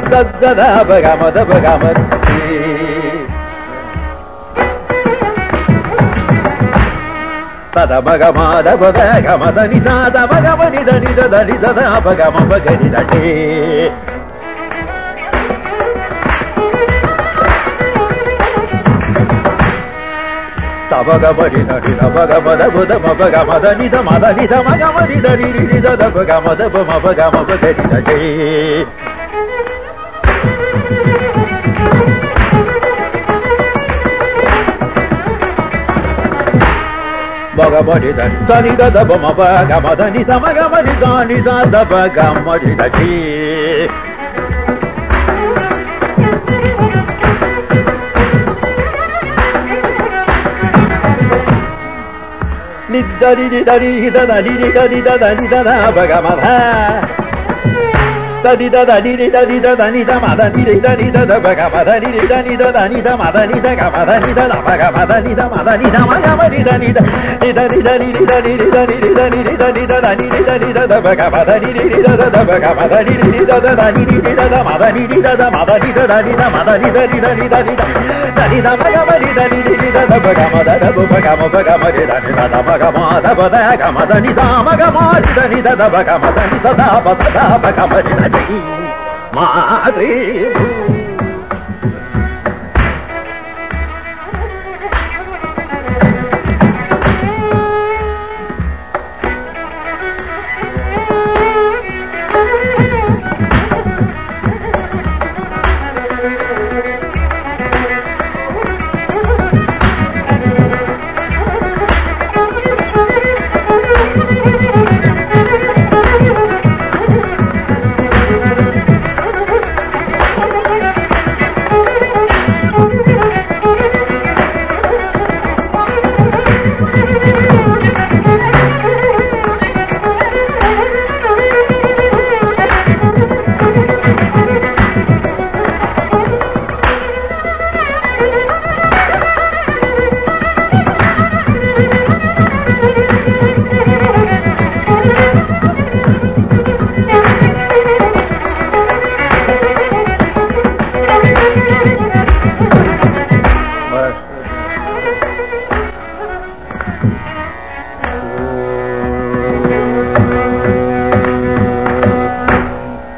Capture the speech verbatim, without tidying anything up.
da ba ga ma da ba ga ma da da ba ga ma da ba ga ma da ni da da ba ga ma ni da ni da da ni da da ba ga ma ba ga ni da ni da ba ga ma ni da ni da ba ga ma da ba da ma ba ga ma da ni da ma da ni da ma ga ma ni da ni ni da da ba ga ma da ba ma ba ga ma ba ga ni da ni ba ga ma ni da ni da ni da da ba ma ba ga ma da ni da ma ga ma ni da ni da da ba ga ma ni da ni ni da ni da ni da da ni da ni da da ni da da ba ga ma da da ni da da ni da ni da da ni da ma da ni da ni da da ba ga ma da ni da ni da da ni da ma da ni da ga ma da ni da da ba ga ma da ni da ma da ni da ma ga ma ni da ni da ni da ni da ni da ni da ni da ni da ni da da ni da ni da da ba ga ma da ni da da da ba ga ma da ni da da da ni da da ma da ni da da ma da ni da da ni da ma da ni da ni da ni da ni da ni da ba ga ma ni da ni da da ba ga ma da da ba ga ma ba ga ma ni da ni da da ba ga ma da ba da ga ma da ni da ma ga ma ni da ni da da ba ga ma da ni da da ba da ba ga ma ni da ni Madre